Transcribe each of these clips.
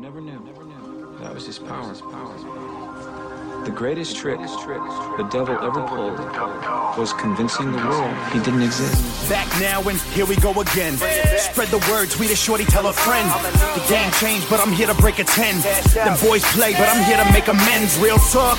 That was his power. The greatest trick the devil ever pulled was convincing the world he didn't exist. Back now and here we go again. Spread the word, tweet a shorty, tell a friend. The game changed, but I'm here to break a 10. Them boys play, but I'm here to make amends. Real talk.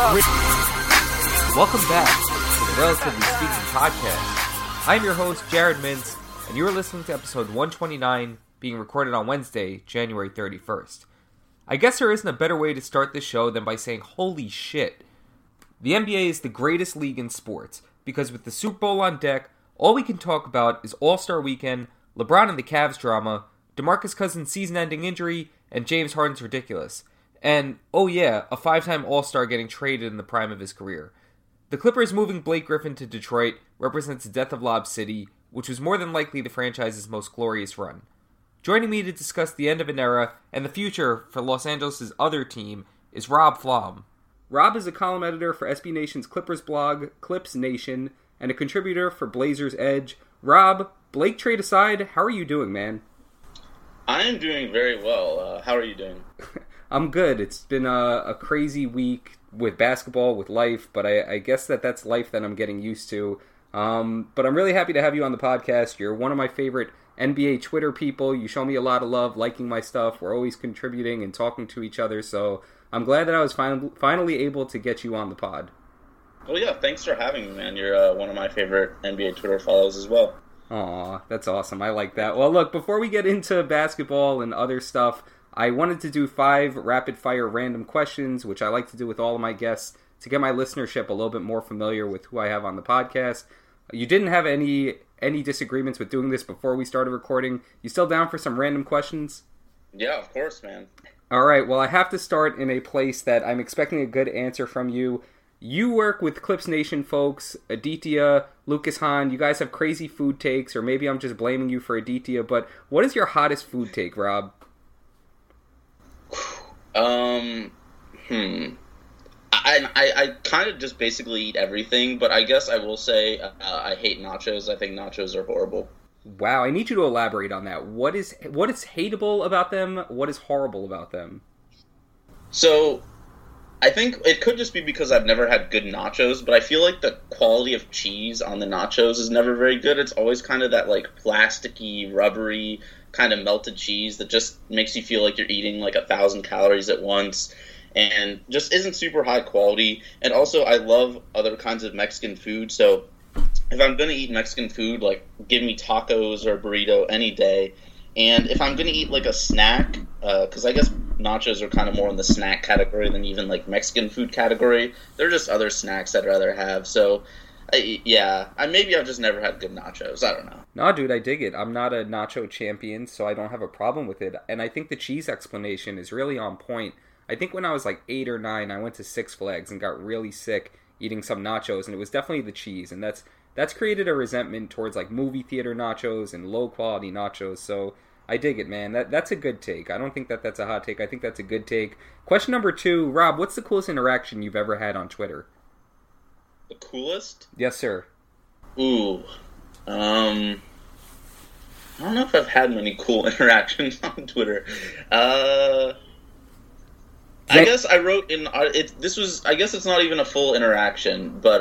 Welcome back to the Relatively Speaking podcast. I'm your host, Jared Mintz, and you are listening to episode 129, being recorded on Wednesday, January 31st. I guess there isn't a better way to start this show than by saying, holy shit. The NBA is the greatest league in sports, because with the Super Bowl on deck, all we can talk about is All-Star Weekend, LeBron and the Cavs drama, DeMarcus Cousins' season-ending injury, and James Harden's ridiculous. And, oh yeah, a 5-time All-Star getting traded in the prime of his career. The Clippers moving Blake Griffin to Detroit represents the death of Lob City, which was more than likely the franchise's most glorious run. Joining me to discuss the end of an era and the future for Los Angeles' other team is Rob Flom. Rob is a column editor for SB Nation's Clippers blog, Clips Nation, and a contributor for Blazers Edge. Rob, Blake trade aside, how are you doing, man? I am doing very well. How are you doing? I'm good. It's been a crazy week with basketball, with life, but I guess that's life that I'm getting used to. But I'm really happy to have you on the podcast. You're one of my favorite NBA Twitter people. You show me a lot of love, liking my stuff. We're always contributing and talking to each other, so I'm glad that I was finally able to get you on the pod. Well, yeah, thanks for having me, man. You're one of my favorite NBA Twitter follows as well. Aw, that's awesome. I like that. Well, look, before we get into basketball and other stuff, I wanted to do 5 rapid-fire random questions, which I like to do with all of my guests, to get my listenership a little bit more familiar with who I have on the podcast. You didn't have any disagreements with doing this before we started recording? You still down for some random questions? Yeah, of course, man. All right, well, I have to start in a place that I'm expecting a good answer from you. You work with Clips Nation folks, Aditya, Lucas Hahn. You guys have crazy food takes, or maybe I'm just blaming you for Aditya, but what is your hottest food take, Rob? I kind of just basically eat everything, but I guess I will say I hate nachos. I think nachos are horrible. Wow, I need you to elaborate on that. What is hateable about them? What is horrible about them? So, I think it could just be because I've never had good nachos, but I feel like the quality of cheese on the nachos is never very good. It's always kind of that, like, plasticky, rubbery kind of melted cheese that just makes you feel like you're eating, like, 1,000 calories at once, and just isn't super high quality. And also, I love other kinds of Mexican food, so if I'm going to eat Mexican food, like, give me tacos or a burrito any day. And if I'm going to eat, like, a snack, because I guess nachos are kind of more in the snack category than even, like, Mexican food category, they're just other snacks I'd rather have. So, maybe I've just never had good nachos. I don't know. No, dude, I dig it. I'm not a nacho champion, so I don't have a problem with it. And I think the cheese explanation is really on point. I think when I was like 8 or 9, I went to Six Flags and got really sick eating some nachos, and it was definitely the cheese, and that's created a resentment towards like movie theater nachos and low quality nachos. So I dig it, man. That's a good take. I don't think that's a hot take. I think that's a good take. Question number 2, Rob, what's the coolest interaction you've ever had on Twitter? The coolest? Yes, sir. Ooh, I don't know if I've had many cool interactions on Twitter. I guess I wrote in this was, I guess it's not even a full interaction, but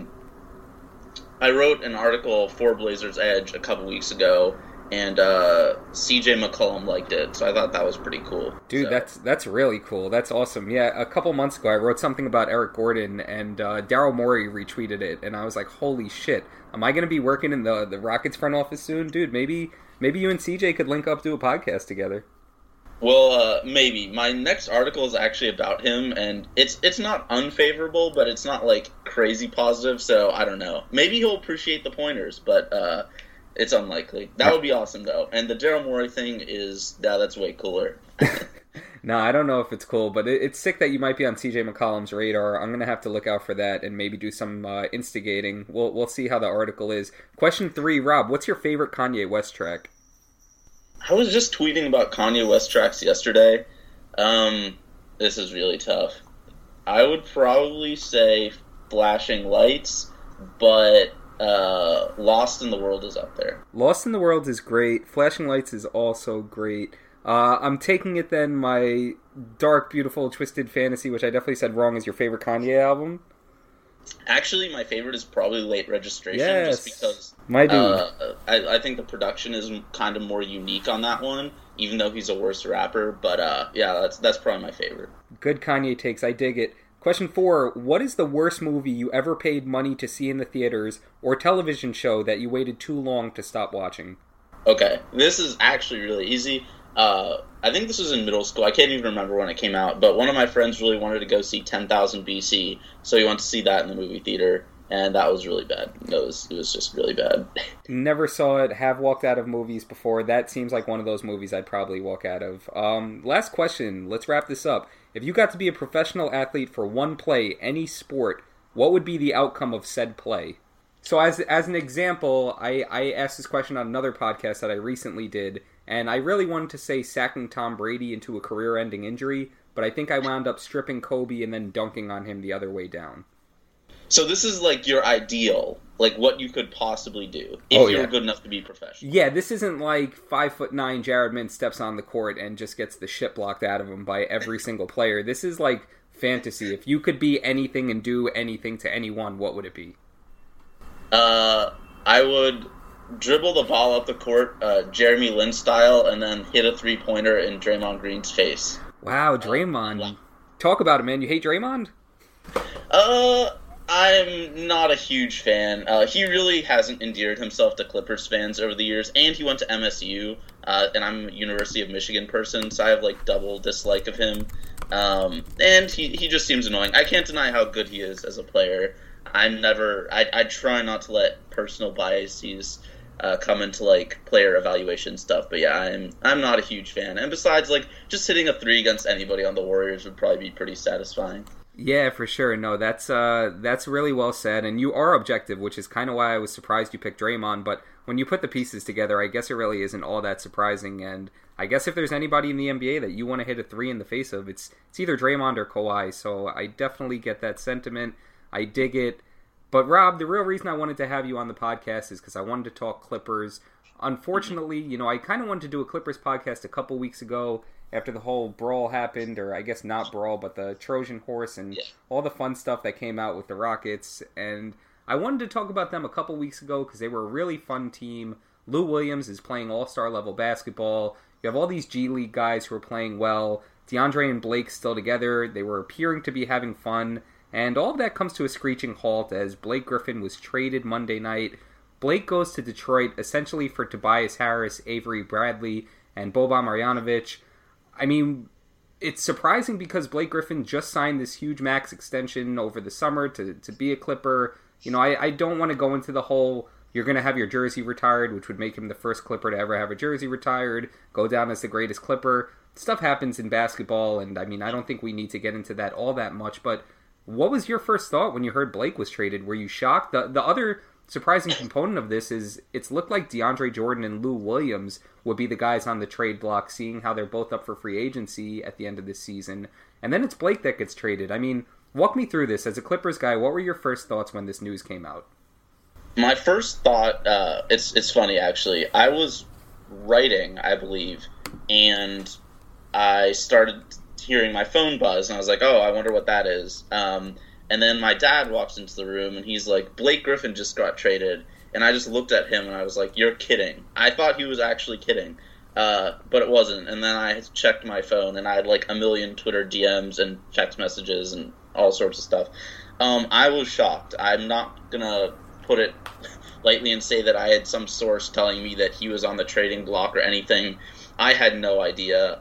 I wrote an article for Blazers Edge a couple weeks ago, and CJ McCollum liked it, so I thought that was pretty cool. Dude, so. That's really cool. That's awesome. Yeah, a couple months ago I wrote something about Eric Gordon, and Daryl Morey retweeted it, and I was like, holy shit, am I going to be working in the Rockets front office soon? Dude, maybe you and CJ could link up, do a podcast together. Well, maybe. My next article is actually about him, and it's not unfavorable, but it's not, like, crazy positive, so I don't know. Maybe he'll appreciate the pointers, but it's unlikely. That would be awesome, though. And the Daryl Morey thing that's way cooler. No, I don't know if it's cool, but it's sick that you might be on CJ McCollum's radar. I'm going to have to look out for that and maybe do some instigating. We'll see how the article is. Question 3, Rob, what's your favorite Kanye West track? I was just tweeting about Kanye West tracks yesterday. This is really tough. I would probably say Flashing Lights, but Lost in the World is up there. Lost in the World is great. Flashing Lights is also great. I'm taking it then, my Dark, Beautiful, Twisted Fantasy, which I definitely said wrong, is your favorite Kanye album? Actually, my favorite is probably Late Registration, Yes. just because My dude. I think the production is kind of more unique on that one, even though he's a worse rapper. But yeah, that's probably my favorite. Good Kanye takes. I dig it. Question 4. What is the worst movie you ever paid money to see in the theaters or television show that you waited too long to stop watching? Okay, this is actually really easy. I think this was in middle school. I can't even remember when it came out, but one of my friends really wanted to go see 10,000 BC, so he went to see that in the movie theater, and that was really bad. It was just really bad. Never saw it, have walked out of movies before. That seems like one of those movies I'd probably walk out of. Last question, let's wrap this up. If you got to be a professional athlete for one play, any sport, what would be the outcome of said play? So as an example, I asked this question on another podcast that I recently did, and I really wanted to say sacking Tom Brady into a career-ending injury, but I think I wound up stripping Kobe and then dunking on him the other way down. So this is like your ideal, like what you could possibly do if you were good enough to be professional. Yeah, this isn't like 5'9" Jared Mintz steps on the court and just gets the shit blocked out of him by every single player. This is like fantasy. If you could be anything and do anything to anyone, what would it be? I would dribble the ball up the court, Jeremy Lin style, and then hit a three-pointer in Draymond Green's face. Wow, Draymond. Talk about it, man. You hate Draymond? I'm not a huge fan. He really hasn't endeared himself to Clippers fans over the years, and he went to MSU, and I'm a University of Michigan person, so I have like double dislike of him. And he just seems annoying. I can't deny how good he is as a player. I try not to let personal biases come into like player evaluation stuff, but yeah, I'm not a huge fan. And besides, like just hitting a three against anybody on the Warriors would probably be pretty satisfying. Yeah, for sure. No, that's really well said, and you are objective, which is kind of why I was surprised you picked Draymond. But when you put the pieces together, I guess it really isn't all that surprising. And I guess if there's anybody in the NBA that you want to hit a three in the face of, it's either Draymond or Kawhi. So I definitely get that sentiment. I dig it. But Rob, the real reason I wanted to have you on the podcast is because I wanted to talk Clippers. Unfortunately, I kind of wanted to do a Clippers podcast a couple weeks ago after the whole brawl happened, or I guess not brawl, but the Trojan horse and all the fun stuff that came out with the Rockets. And I wanted to talk about them a couple weeks ago because they were a really fun team. Lou Williams is playing all-star level basketball. You have all these G League guys who are playing well. DeAndre and Blake still together. They were appearing to be having fun. And all of that comes to a screeching halt as Blake Griffin was traded Monday night. Blake goes to Detroit essentially for Tobias Harris, Avery Bradley, and Boban Marjanovic. I mean, it's surprising because Blake Griffin just signed this huge max extension over the summer to be a Clipper. I don't want to go into the whole, you're going to have your jersey retired, which would make him the first Clipper to ever have a jersey retired, go down as the greatest Clipper. Stuff happens in basketball, and I mean, I don't think we need to get into that all that much, but what was your first thought when you heard Blake was traded? Were you shocked? The other surprising component of this is it's looked like DeAndre Jordan and Lou Williams would be the guys on the trade block, seeing how they're both up for free agency at the end of this season. And then it's Blake that gets traded. I mean, walk me through this. As a Clippers guy, what were your first thoughts when this news came out? My first thought, it's funny actually. I was writing, I believe, and I started hearing my phone buzz, and I was like, oh, I wonder what that is. And then my dad walks into the room, and he's like, Blake Griffin just got traded. And I just looked at him, and I was like, you're kidding. I thought he was actually kidding, but it wasn't. And then I checked my phone, and I had like a million Twitter DMs and text messages and all sorts of stuff. I was shocked. I'm not going to put it lightly and say that I had some source telling me that he was on the trading block or anything. I had no idea.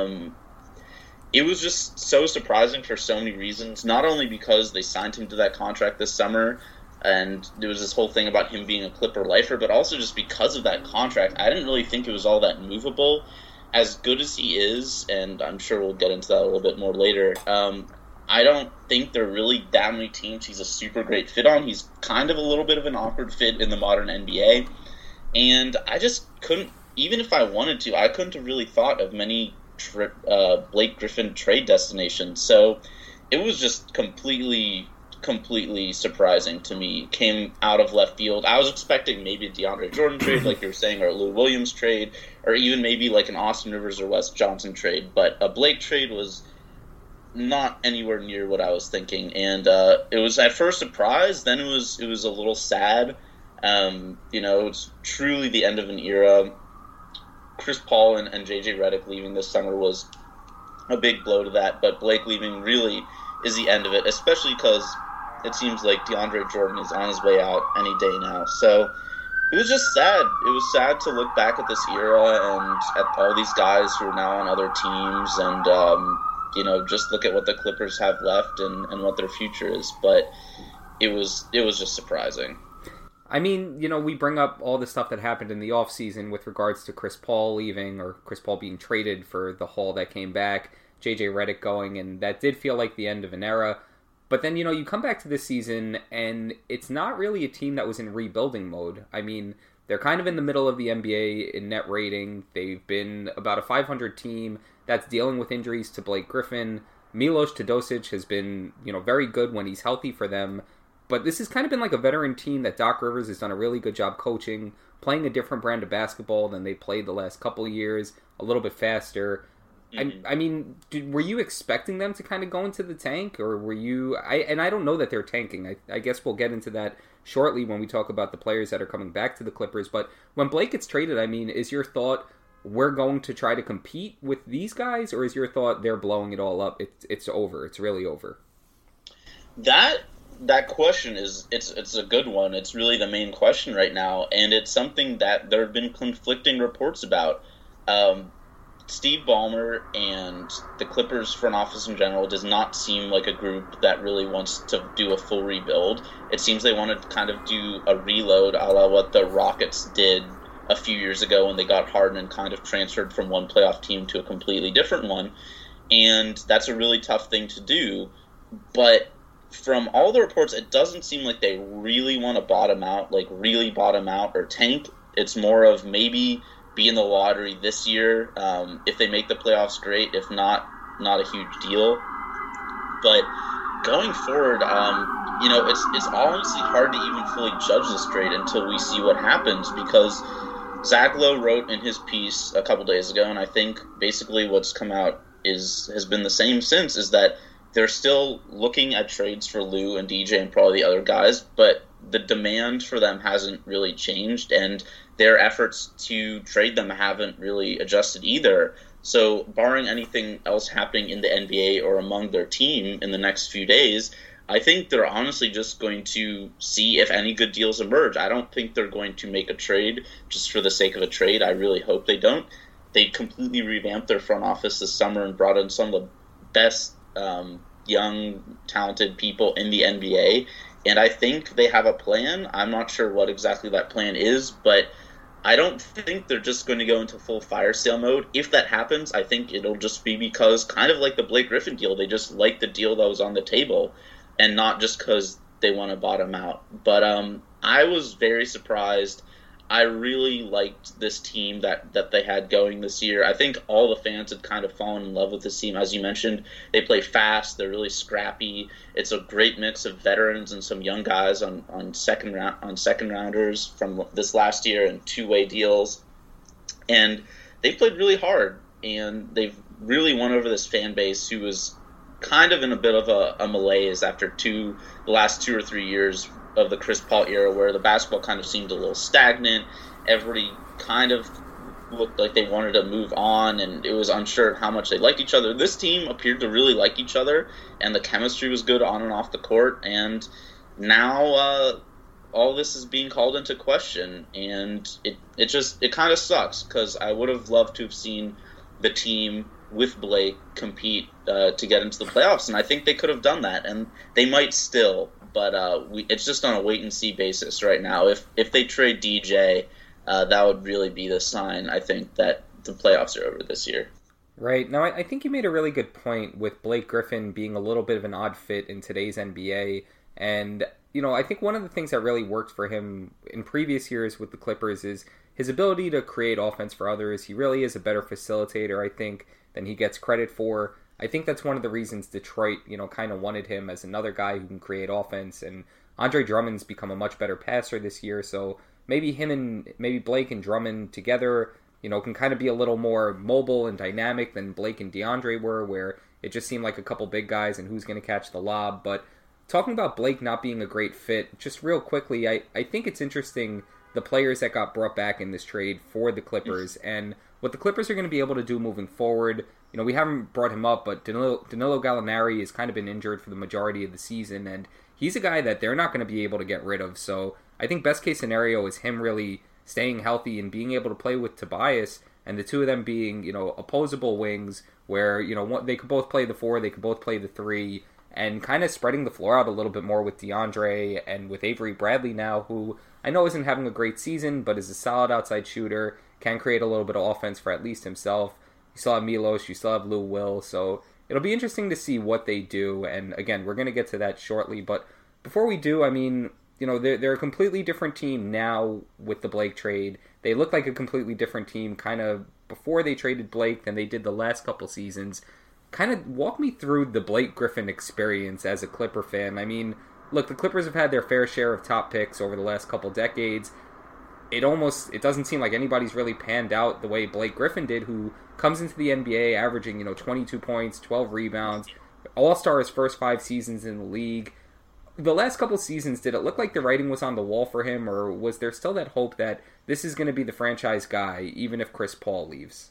It was just so surprising for so many reasons, not only because they signed him to that contract this summer, and there was this whole thing about him being a Clipper lifer, but also just because of that contract. I didn't really think it was all that movable. As good as he is, and I'm sure we'll get into that a little bit more later, I don't think there are really that many teams he's a super great fit on. He's kind of a little bit of an awkward fit in the modern NBA, and I just couldn't, even if I wanted to, I couldn't have really thought of many Blake Griffin trade destination. So it was just completely surprising to me. Came out of left field. I was expecting maybe a DeAndre Jordan trade, like you were saying, or a Lou Williams trade, or even maybe like an Austin Rivers or Wes Johnson trade. But a Blake trade was not anywhere near what I was thinking, and it was at first surprised. Then it was a little sad. It's truly the end of an era. Chris Paul and JJ Redick leaving this summer was a big blow to that, but Blake leaving really is the end of it, especially because it seems like DeAndre Jordan is on his way out any day now. So it was just sad. It was sad to look back at this era and at all these guys who are now on other teams, and just look at what the Clippers have left and what their future is. But it was just surprising. I mean, we bring up all the stuff that happened in the offseason with regards to Chris Paul leaving, or Chris Paul being traded for the haul that came back, JJ Redick going, and that did feel like the end of an era. But then, you come back to this season, and it's not really a team that was in rebuilding mode. I mean, they're kind of in the middle of the NBA in net rating. They've been about a 500 team that's dealing with injuries to Blake Griffin. Milos Teodosic has been, very good when he's healthy for them. But this has kind of been like a veteran team that Doc Rivers has done a really good job coaching, playing a different brand of basketball than they played the last couple of years, a little bit faster. Mm-hmm. I mean, were you expecting them to kind of go into the tank, or were you? I don't know that they're tanking. I guess we'll get into that shortly when we talk about the players that are coming back to the Clippers. But when Blake gets traded, I mean, is your thought we're going to try to compete with these guys, or is your thought they're blowing it all up? It's over. It's really over. That question it's a good one. It's really the main question right now, and it's something that there have been conflicting reports about. Steve Ballmer and the Clippers front office in general does not seem like a group that really wants to do a full rebuild. It seems they want to kind of do a reload a la what the Rockets did a few years ago when they got Harden and kind of transferred from one playoff team to a completely different one. And that's a really tough thing to do. But from all the reports, it doesn't seem like they really want to bottom out or tank. It's more of maybe be in the lottery this year. If they make the playoffs, great. If not a huge deal. But going forward, it's honestly hard to even fully judge this trade until we see what happens, because Zach Lowe wrote in his piece a couple days ago, and I think basically what's come out has been the same since, is that they're still looking at trades for Lou and DJ and probably the other guys, but the demand for them hasn't really changed, and their efforts to trade them haven't really adjusted either. So barring anything else happening in the NBA or among their team in the next few days, I think they're honestly just going to see if any good deals emerge. I don't think they're going to make a trade just for the sake of a trade. I really hope they don't. They completely revamped their front office this summer and brought in some of the best young, talented people in the NBA, and I think they have a plan. I'm not sure what exactly that plan is, but I don't think they're just going to go into full fire sale mode. If that happens, I think it'll just be because, kind of like the Blake Griffin deal, they just like the deal that was on the table, and not just because they want to bottom out. But I was very surprised. I really liked this team that they had going this year. I think all the fans had kind of fallen in love with this team. As you mentioned, they play fast. They're really scrappy. It's a great mix of veterans and some young guys on second rounders from this last year and two-way deals. And they played really hard, and they've really won over this fan base who was kind of in a bit of a malaise after the last 2 or 3 years of the Chris Paul era, where the basketball kind of seemed a little stagnant. Everybody kind of looked like they wanted to move on, and it was unsure how much they liked each other. This team appeared to really like each other, and the chemistry was good on and off the court, and now all this is being called into question, and it kind of sucks, because I would have loved to have seen the team with Blake compete to get into the playoffs, and I think they could have done that, and they might still, but it's just on a wait-and-see basis right now. If they trade DJ, that would really be the sign, I think, that the playoffs are over this year. Right. Now, I think you made a really good point with Blake Griffin being a little bit of an odd fit in today's NBA, and I think one of the things that really worked for him in previous years with the Clippers is his ability to create offense for others. He really is a better facilitator, I think, than he gets credit for. I think that's one of the reasons Detroit, kind of wanted him as another guy who can create offense. And Andre Drummond's become a much better passer this year, so maybe Blake and Drummond together, can kind of be a little more mobile and dynamic than Blake and DeAndre were, where it just seemed like a couple big guys and who's going to catch the lob. But talking about Blake not being a great fit, just real quickly, I think it's interesting the players that got brought back in this trade for the Clippers and what the Clippers are going to be able to do moving forward. We haven't brought him up, but Danilo Gallinari has kind of been injured for the majority of the season, and he's a guy that they're not going to be able to get rid of. So I think best case scenario is him really staying healthy and being able to play with Tobias, and the two of them being, opposable wings where, they could both play the 4, they could both play the 3, and kind of spreading the floor out a little bit more with DeAndre and with Avery Bradley now, who I know isn't having a great season, but is a solid outside shooter, can create a little bit of offense for at least himself. You still have Milos, you still have Lou Will, so it'll be interesting to see what they do, and again, we're going to get to that shortly, but before we do, they're a completely different team now with the Blake trade. They look like a completely different team kind of before they traded Blake than they did the last couple seasons. Kind of walk me through the Blake Griffin experience as a Clipper fan. Look, the Clippers have had their fair share of top picks over the last couple decades. It doesn't seem like anybody's really panned out the way Blake Griffin did, who comes into the NBA averaging, 22 points, 12 rebounds, all-star his first 5 seasons in the league. The last couple seasons, did it look like the writing was on the wall for him, or was there still that hope that this is going to be the franchise guy, even if Chris Paul leaves?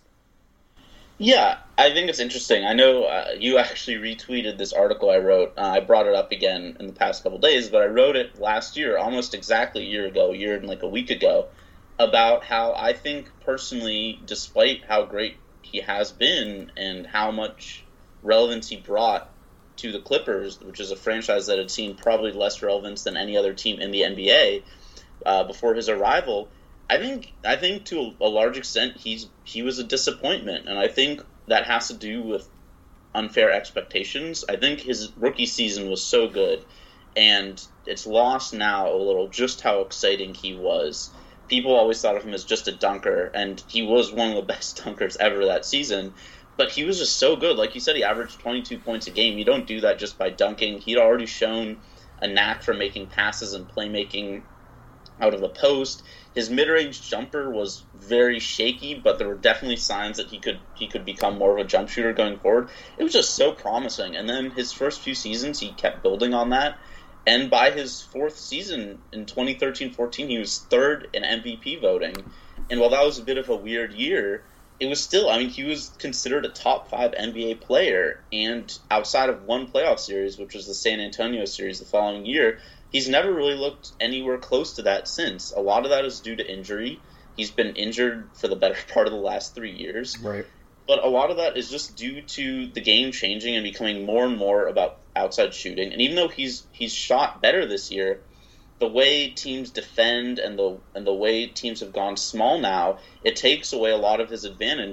Yeah, I think it's interesting. I know you actually retweeted this article I wrote. I brought it up again in the past couple days, but I wrote it last year, almost exactly a year and like a week ago, about how I think personally, despite how great he has been and how much relevance he brought to the Clippers, which is a franchise that had seen probably less relevance than any other team in the NBA before his arrival, I think to a large extent he was a disappointment, and I think that has to do with unfair expectations. I think his rookie season was so good, and it's lost now a little just how exciting he was. People always thought of him as just a dunker, and he was one of the best dunkers ever that season. But he was just so good. Like you said, he averaged 22 points a game. You don't do that just by dunking. He'd already shown a knack for making passes and playmaking out of the post. His mid-range jumper was very shaky, but there were definitely signs that he could become more of a jump shooter going forward. It was just so promising. And then his first few seasons, he kept building on that. And by his 4th season in 2013-14, he was 3rd in MVP voting. And while that was a bit of a weird year, it was still, he was considered a top 5 NBA player, and outside of one playoff series, which was the San Antonio series the following year, he's never really looked anywhere close to that since. A lot of that is due to injury. He's been injured for the better part of the last 3 years. Right. But a lot of that is just due to the game changing and becoming more and more about outside shooting. And even though he's shot better this year, the way teams defend and the way teams have gone small now, it takes away a lot of his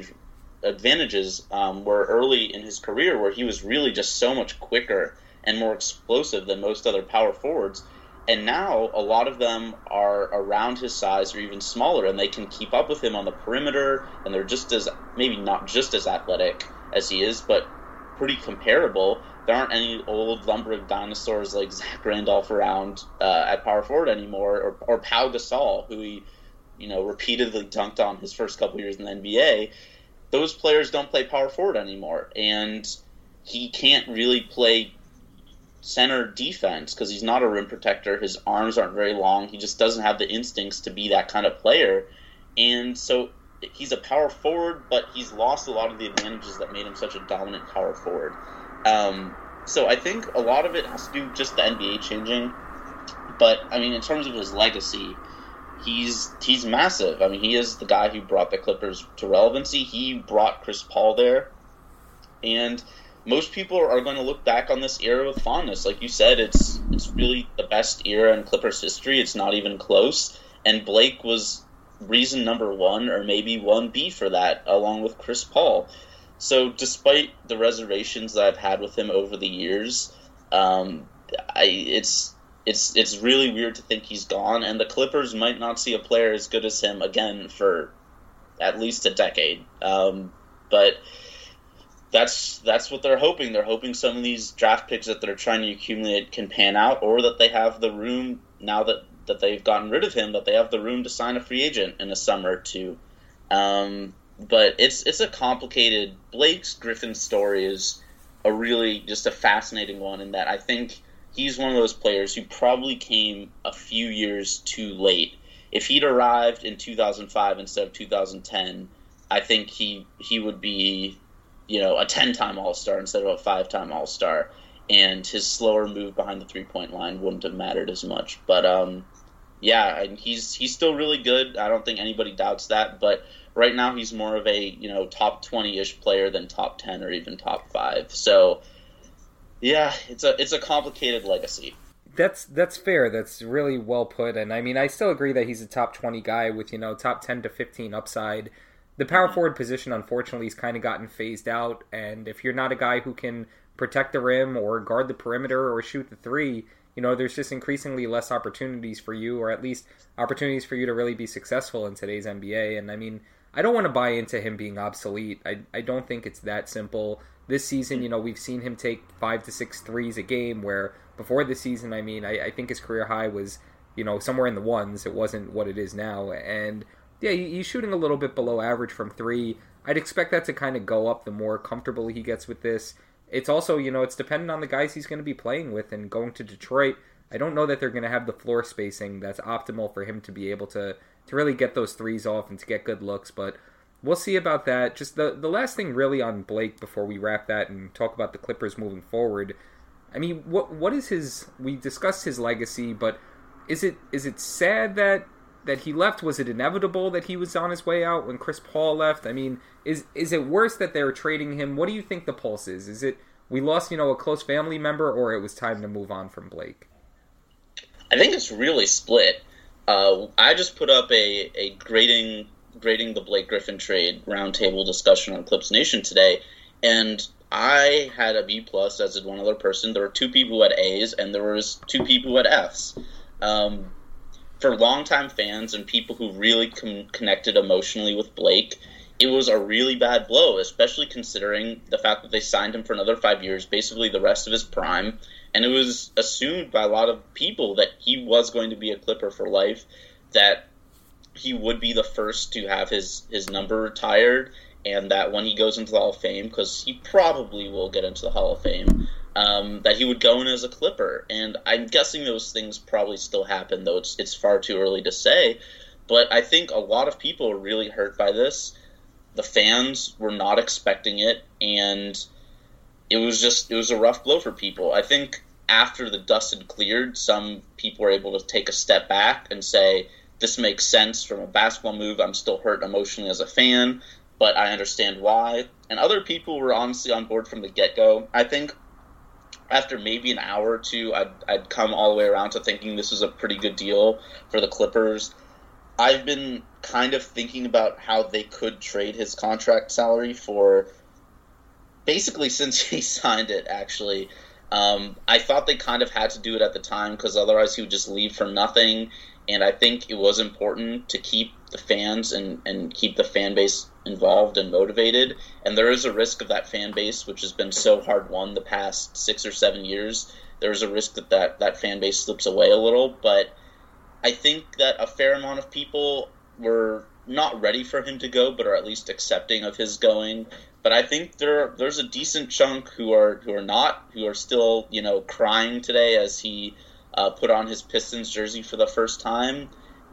advantages where early in his career, where he was really just so much quicker and more explosive than most other power forwards. And now a lot of them are around his size or even smaller, and they can keep up with him on the perimeter, and they're just as, maybe not just as athletic as he is, but pretty comparable. There aren't any old lumbering dinosaurs like Zach Randolph around at power forward anymore, or Pau Gasol, who he repeatedly dunked on his first couple years in the NBA. Those players don't play power forward anymore, and he can't really play center defense because he's not a rim protector. His arms aren't very long. He just doesn't have the instincts to be that kind of player. And so he's a power forward, but he's lost a lot of the advantages that made him such a dominant power forward. So I think a lot of it has to do with just the NBA changing. But, in terms of his legacy, he's massive. He is the guy who brought the Clippers to relevancy. He brought Chris Paul there. And most people are going to look back on this era with fondness. Like you said, it's really the best era in Clippers history. It's not even close. And Blake was reason number 1 or maybe 1B for that, along with Chris Paul. So despite the reservations that I've had with him over the years, it's really weird to think he's gone. And the Clippers might not see a player as good as him again for at least a decade. But that's what they're hoping. They're hoping some of these draft picks that they're trying to accumulate can pan out, or that they have the room now that they've gotten rid of him, that they have the room to sign a free agent in the summer to But it's a complicated. Blake's Griffin story is a really just a fascinating one in that I think he's one of those players who probably came a few years too late. If he'd arrived in 2005 instead of 2010, I think he would be, a 10-time All-Star instead of a 5-time All-Star, and his slower move behind the three-point line wouldn't have mattered as much. But he's still really good. I don't think anybody doubts that. But right now he's more of a top 20-ish player than top 10 or even top 5. So yeah, it's a complicated legacy. That's fair. That's really well put. And I mean, I still agree that he's a top 20 guy with, top 10 to 15 upside. The power forward position, unfortunately, has kind of gotten phased out. And if you're not a guy who can protect the rim or guard the perimeter or shoot the three, there's just increasingly less opportunities for you, or at least opportunities for you to really be successful in today's NBA. And I mean, I don't want to buy into him being obsolete. I don't think it's that simple. This season, we've seen him take 5 to 6 threes a game, where before this season, I mean, I think his career high was, somewhere in the ones. It wasn't what it is now. And yeah, he's shooting a little bit below average from 3. I'd expect that to kind of go up the more comfortable he gets with this. It's also, it's dependent on the guys he's going to be playing with. And going to Detroit, I don't know that they're going to have the floor spacing that's optimal for him to be able to really get those threes off and to get good looks. But we'll see about that. Just the last thing really on Blake before we wrap that and talk about the Clippers moving forward. I mean, what is his... We discussed his legacy, but is it sad that he left? Was it inevitable that he was on his way out when Chris Paul left? I mean, is it worse that they're trading him? What do you think the pulse is? Is it we lost, a close family member, or it was time to move on from Blake? I think it's really split. I just put up a grading the Blake Griffin trade roundtable discussion on Clips Nation today, and I had a B+, as did one other person. There were 2 people who had A's, and there was 2 people who had F's. For longtime fans and people who really connected emotionally with Blake, it was a really bad blow, especially considering the fact that they signed him for another 5 years, basically the rest of his prime, and it was assumed by a lot of people that he was going to be a Clipper for life, that he would be the first to have his number retired, and that when he goes into the Hall of Fame, because he probably will get into the Hall of Fame, that he would go in as a Clipper. And I'm guessing those things probably still happen, though it's far too early to say. But I think a lot of people are really hurt by this. The fans were not expecting it, and it was a rough blow for people. I think after the dust had cleared, some people were able to take a step back and say, this makes sense from a basketball move. I'm still hurt emotionally as a fan, but I understand why. And other people were honestly on board from the get-go. I think after maybe an hour or two, I'd come all the way around to thinking this was a pretty good deal for the Clippers. I've been kind of thinking about how they could trade his contract salary for basically since he signed it, actually. I thought they kind of had to do it at the time because otherwise he would just leave for nothing. And I think it was important to keep the fans and keep the fan base involved and motivated. And there is a risk of that fan base, which has been so hard won the past 6 or 7 years. There's a risk that fan base slips away a little. But I think that a fair amount of people were not ready for him to go, but are at least accepting of his going. But I think there's a decent chunk who are still, crying today as he put on his Pistons jersey for the first time,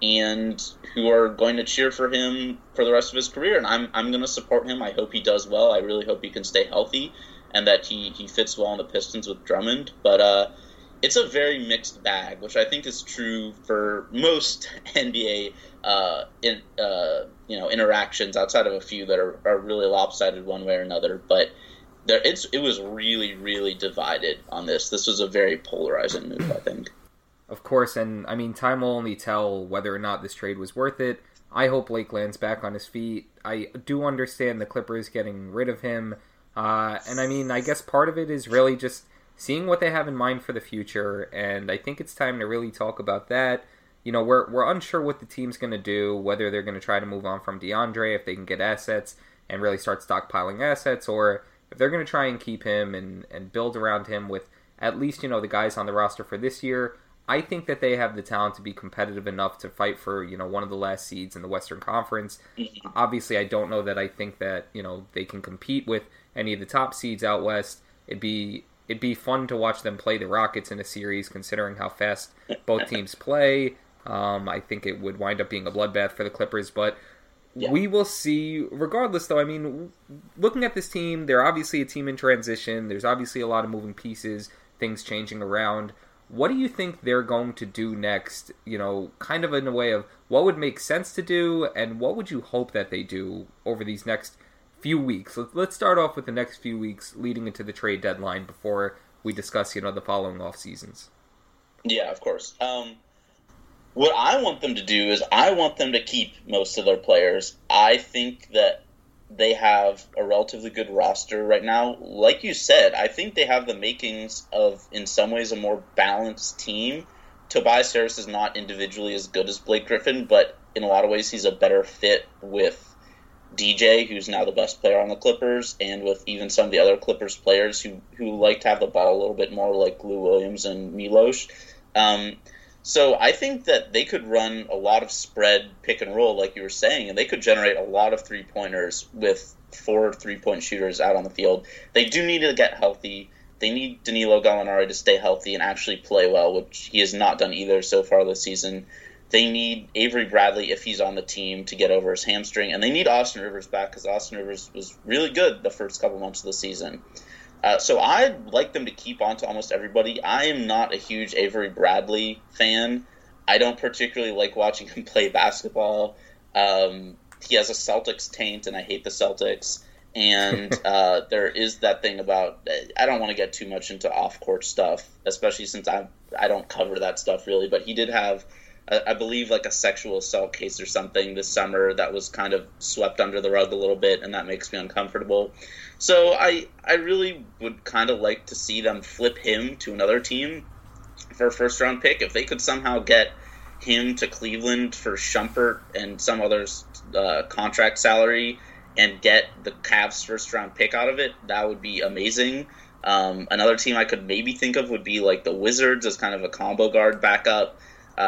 and who are going to cheer for him for the rest of his career. And I'm going to support him. I hope he does well. I really hope he can stay healthy and that he fits well on the Pistons with Drummond. But it's a very mixed bag, which I think is true for most NBA interactions outside of a few that are really lopsided one way or another. But it was really, really divided on this. This was a very polarizing move, I think. Of course, and I mean, time will only tell whether or not this trade was worth it. I hope Blake lands back on his feet. I do understand the Clippers getting rid of him. And I mean, I guess part of it is really just seeing what they have in mind for the future. And I think it's time to really talk about that. We're unsure what the team's going to do, whether they're going to try to move on from DeAndre, if they can get assets and really start stockpiling assets, or if they're going to try and keep him and build around him with at least, the guys on the roster for this year. I think that they have the talent to be competitive enough to fight for, one of the last seeds in the Western Conference. Mm-hmm. Obviously, I don't know that I think that, they can compete with any of the top seeds out west. It'd be fun to watch them play the Rockets in a series, considering how fast both teams play. I think it would wind up being a bloodbath for the Clippers, but we will see. Regardless, though, I mean, looking at this team, they're obviously a team in transition. There's obviously a lot of moving pieces, things changing around. What do you think they're going to do next, kind of in a way of what would make sense to do, and what would you hope that they do over these next few weeks? Let's start off with the next few weeks leading into the trade deadline before we discuss, the following off seasons. Yeah, of course. What I want them to do is I want them to keep most of their players. I think that they have a relatively good roster right now. Like you said, I think they have the makings of, in some ways, a more balanced team. Tobias Harris is not individually as good as Blake Griffin, but in a lot of ways he's a better fit with DJ, who's now the best player on the Clippers, and with even some of the other Clippers players who like to have the ball a little bit more, like Lou Williams and Milos. So I think that they could run a lot of spread pick and roll, like you were saying, and they could generate a lot of three-pointers with 4 3-point shooters out on the field. They do need to get healthy. They need Danilo Gallinari to stay healthy and actually play well, which he has not done either so far this season. They need Avery Bradley, if he's on the team, to get over his hamstring. And they need Austin Rivers back, because Austin Rivers was really good the first couple months of the season. So I'd like them to keep on to almost everybody. I am not a huge Avery Bradley fan. I don't particularly like watching him play basketball. He has a Celtics taint, and I hate the Celtics. And there is that thing about, I don't want to get too much into off-court stuff, especially since I don't cover that stuff really, but he did have, I believe, like a sexual assault case or something this summer that was kind of swept under the rug a little bit, and that makes me uncomfortable. So I really would kind of like to see them flip him to another team for a first-round pick. If they could somehow get him to Cleveland for Shumpert and some other contract salary and get the Cavs' first-round pick out of it, that would be amazing. Another team I could maybe think of would be like the Wizards as kind of a combo guard backup.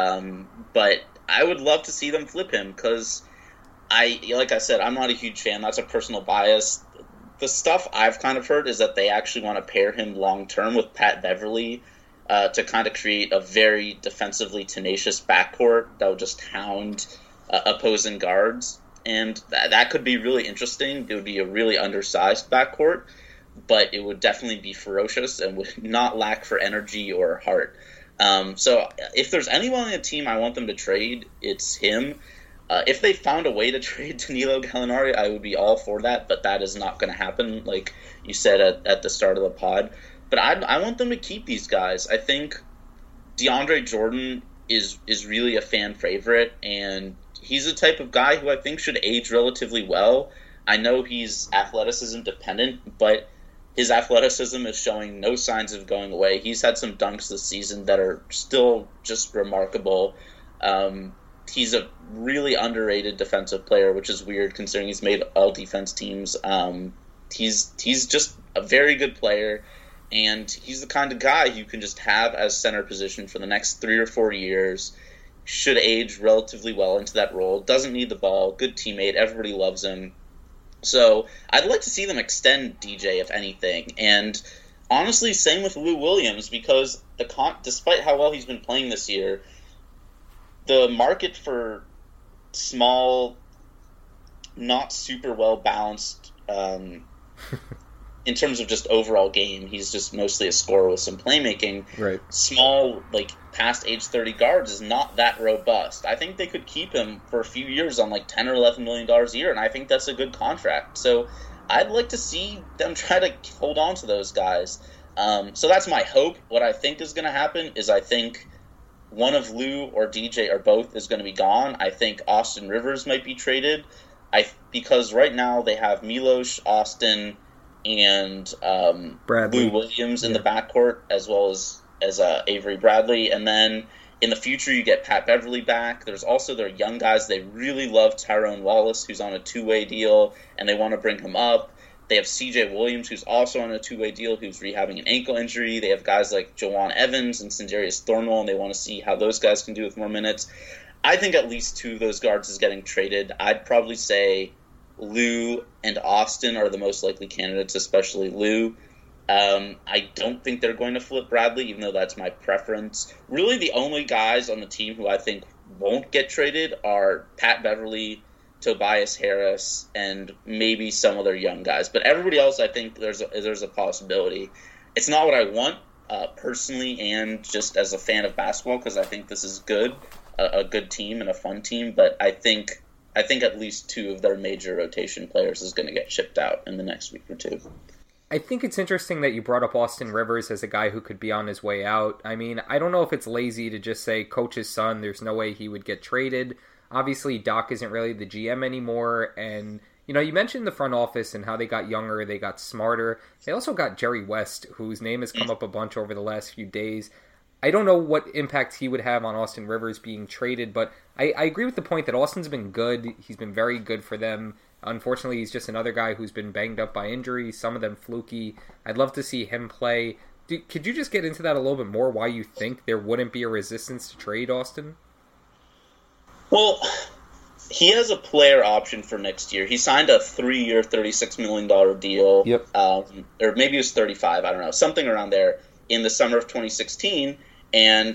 But I would love to see them flip him because like I said, I'm not a huge fan. That's a personal bias. The stuff I've kind of heard is that they actually want to pair him long-term with Pat Beverly to kind of create a very defensively tenacious backcourt that would just hound opposing guards. And that could be really interesting. It would be a really undersized backcourt, but it would definitely be ferocious and would not lack for energy or heart. So if there's anyone on the team I want them to trade, it's him. If they found a way to trade Danilo Gallinari, I would be all for that, but that is not going to happen, like you said at the start of the pod. But I want them to keep these guys. I think DeAndre Jordan is really a fan favorite, and he's the type of guy who I think should age relatively well. I know he's athleticism dependent, but his athleticism is showing no signs of going away. He's had some dunks this season that are still just remarkable. He's a really underrated defensive player, which is weird considering he's made all defense teams. He's just a very good player, and he's the kind of guy you can just have as center position for the next 3 or 4 years. Should age relatively well into that role. Doesn't need the ball. Good teammate. Everybody loves him. So I'd like to see them extend DJ, if anything. And honestly, same with Lou Williams, because despite how well he's been playing this year, the market for small, not super well balanced, in terms of just overall game, he's just mostly a scorer with some playmaking. Right. Small, like past age 30 guards is not that robust. I think they could keep him for a few years on like $10 or $11 million a year, and I think that's a good contract. So I'd like to see them try to hold on to those guys. So that's my hope. What I think is going to happen is I think one of Lou or DJ or both is going to be gone. I think Austin Rivers might be traded. Because right now they have Milos, Austin, and Lou Williams in the backcourt, as well as Avery Bradley. And then in the future you get Pat Beverly back. There's also their young guys. They really love Tyrone Wallace, who's on a 2-way deal, and they want to bring him up. They have C.J. Williams, who's also on a two-way deal, who's rehabbing an ankle injury. They have guys like Jawan Evans and Sindarius Thornwell, and they want to see how those guys can do with more minutes. I think at least two of those guards is getting traded. I'd probably say Lou and Austin are the most likely candidates, especially Lou. I don't think they're going to flip Bradley, even though that's my preference. Really, the only guys on the team who I think won't get traded are Pat Beverly, Tobias Harris, and maybe some other young guys. But everybody else, I think there's a possibility. It's not what I want personally, and just as a fan of basketball, because I think this is good, a good team and a fun team. But I think at least two of their major rotation players is going to get shipped out in the next week or two. I think it's interesting that you brought up Austin Rivers as a guy who could be on his way out. I mean, I don't know if it's lazy to just say coach's son, there's no way he would get traded. Obviously, Doc isn't really the GM anymore, and, you know, you mentioned the front office and how they got younger, they got smarter. They also got Jerry West, whose name has come up a bunch over the last few days. I don't know what impact he would have on Austin Rivers being traded, but I agree with the point that Austin's been good. He's been very good for them. Unfortunately, he's just another guy who's been banged up by injuries, some of them fluky. I'd love to see him play. Could you just get into that a little bit more, why you think there wouldn't be a resistance to trade Austin? Well, he has a player option for next year. He signed a 3-year, $36 million deal. Yep. Or maybe it was 35, I don't know, something around there, in the summer of 2016. And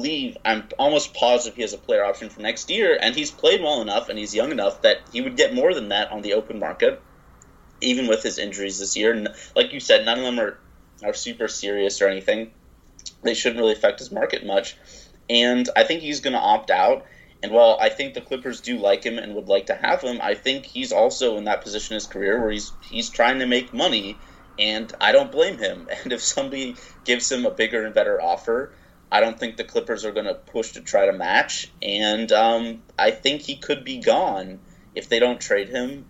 I'm almost positive he has a player option for next year. And he's played well enough and he's young enough that he would get more than that on the open market, even with his injuries this year. And like you said, none of them are super serious or anything. They shouldn't really affect his market much. And I think he's going to opt out. And while I think the Clippers do like him and would like to have him, I think he's also in that position in his career where he's trying to make money, and I don't blame him. And if somebody gives him a bigger and better offer, I don't think the Clippers are going to push to try to match. And I think he could be gone if they don't trade him.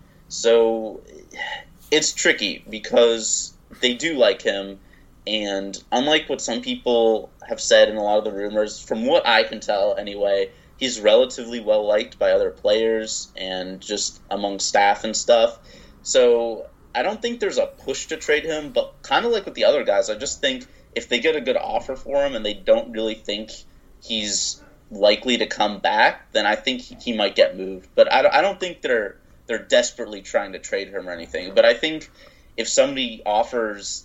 So it's tricky because they do like him. And unlike what some people have said in a lot of the rumors, from what I can tell anyway, he's relatively well liked by other players and just among staff and stuff. So I don't think there's a push to trade him, but kind of like with the other guys, I just think if they get a good offer for him and they don't really think he's likely to come back, then I think he might get moved. But I don't think they're desperately trying to trade him or anything. But I think if somebody offers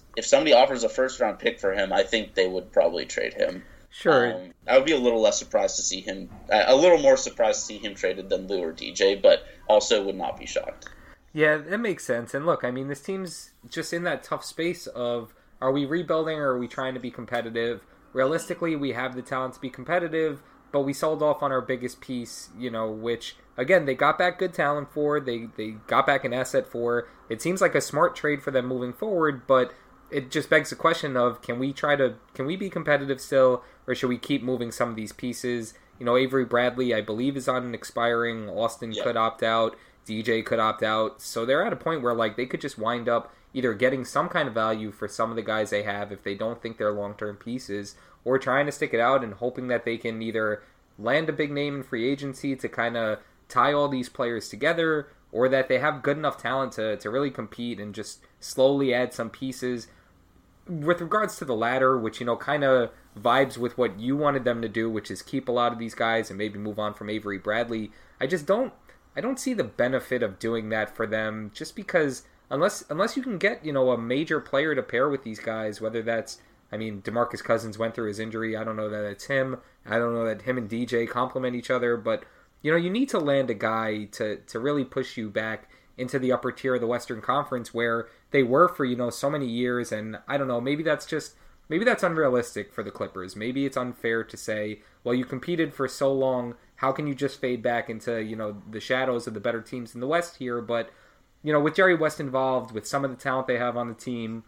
a first-round pick for him, I think they would probably trade him. Sure. I would be a little less surprised to see him, a little more surprised to see him traded than Lou or DJ, but also would not be shocked. Yeah, that makes sense. And look, I mean, this team's just in that tough space of, are we rebuilding or are we trying to be competitive? Realistically, we have the talent to be competitive, but we sold off on our biggest piece, you know, which, again, they got back good talent for, they got back an asset for. It seems like a smart trade for them moving forward, but it just begs the question of, can we be competitive still, or should we keep moving some of these pieces? You know, Avery Bradley, I believe, is on an expiring. Austin could opt out. DJ could opt out. So they're at a point where, like, they could just wind up either getting some kind of value for some of the guys they have if they don't think they're long-term pieces, or trying to stick it out and hoping that they can either land a big name in free agency to kind of tie all these players together, or that they have good enough talent to really compete and just slowly add some pieces. With regards to the latter, which, you know, kind of vibes with what you wanted them to do, which is keep a lot of these guys and maybe move on from Avery Bradley, I don't see the benefit of doing that for them, just because unless you can get, you know, a major player to pair with these guys, whether that's, I mean, DeMarcus Cousins went through his injury. I don't know that it's him. I don't know that him and DJ complement each other, but, you know, you need to land a guy to really push you back into the upper tier of the Western Conference where they were for, you know, so many years. And I don't know, maybe that's unrealistic for the Clippers. Maybe it's unfair to say, well, you competed for so long, how can you just fade back into, you know, the shadows of the better teams in the West here? But, you know, with Jerry West involved, with some of the talent they have on the team,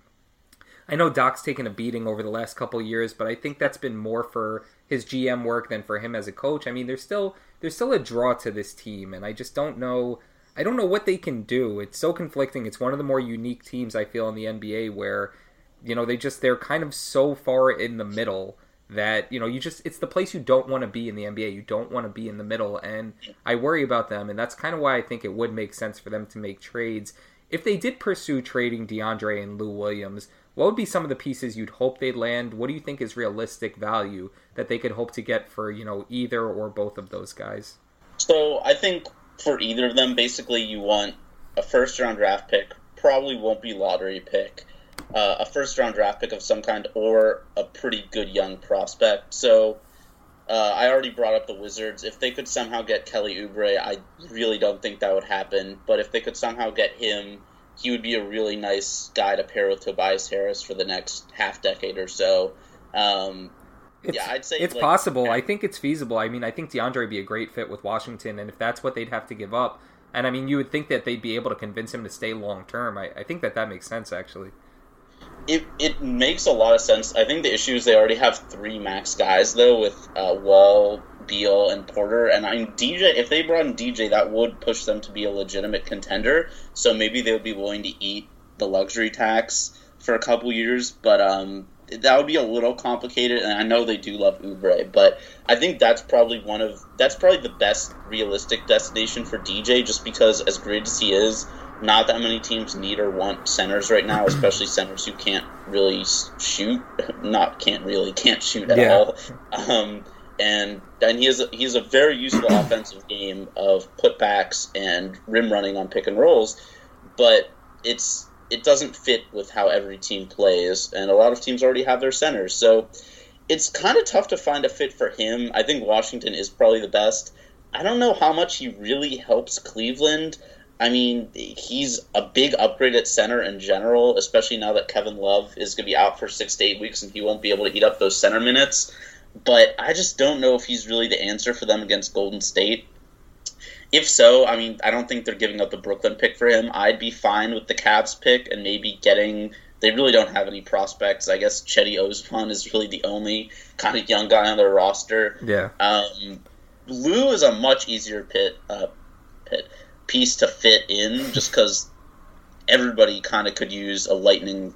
I know Doc's taken a beating over the last couple of years, but I think that's been more for his GM work than for him as a coach. I mean, there's still a draw to this team, and I just don't know. I don't know what they can do. It's so conflicting. It's one of the more unique teams, I feel, in the NBA where, you know, they're kind of so far in the middle that, you know, it's the place you don't want to be in the NBA. You don't want to be in the middle, and I worry about them, and that's kind of why I think it would make sense for them to make trades if they did pursue trading DeAndre and Lou Williams, what would be some of the pieces you'd hope they'd land? What do you think is realistic value that they could hope to get for, either or both of those guys? So I think for either of them, basically you want a first-round draft pick, probably won't be lottery pick, a first-round draft pick of some kind, or a pretty good young prospect. So I already brought up the Wizards. If they could somehow get Kelly Oubre, I really don't think that would happen. But if they could somehow get him, he would be a really nice guy to pair with Tobias Harris for the next half decade or so. I'd say it's possible. I think it's feasible. I mean, I think DeAndre would be a great fit with Washington, and if that's what they'd have to give up, and I mean, you would think that they'd be able to convince him to stay long term. I think that makes sense, actually. It makes a lot of sense. I think the issue is they already have 3 max guys, though, with Wall, Beal, and Porter. And I mean, DJ, if they brought in DJ, that would push them to be a legitimate contender. So maybe they would be willing to eat the luxury tax for a couple years. But that would be a little complicated. And I know they do love Oubre, but I think that's probably the best realistic destination for DJ, just because as great as he is, not that many teams need or want centers right now, especially centers who can't really shoot. Can't shoot at all. And he has a very useful offensive game of putbacks and rim running on pick and rolls, but it doesn't fit with how every team plays, and a lot of teams already have their centers. So it's kind of tough to find a fit for him. I think Washington is probably the best. I don't know how much he really helps Cleveland. I mean, he's a big upgrade at center in general, especially now that Kevin Love is going to be out for 6 to 8 weeks and he won't be able to eat up those center minutes. But I just don't know if he's really the answer for them against Golden State. If so, I mean, I don't think they're giving up the Brooklyn pick for him. I'd be fine with the Cavs pick and maybe getting... They really don't have any prospects. I guess Chetty Osman is really the only kind of young guy on their roster. Yeah. Lou is a much easier piece to fit in, just because everybody kind of could use a lightning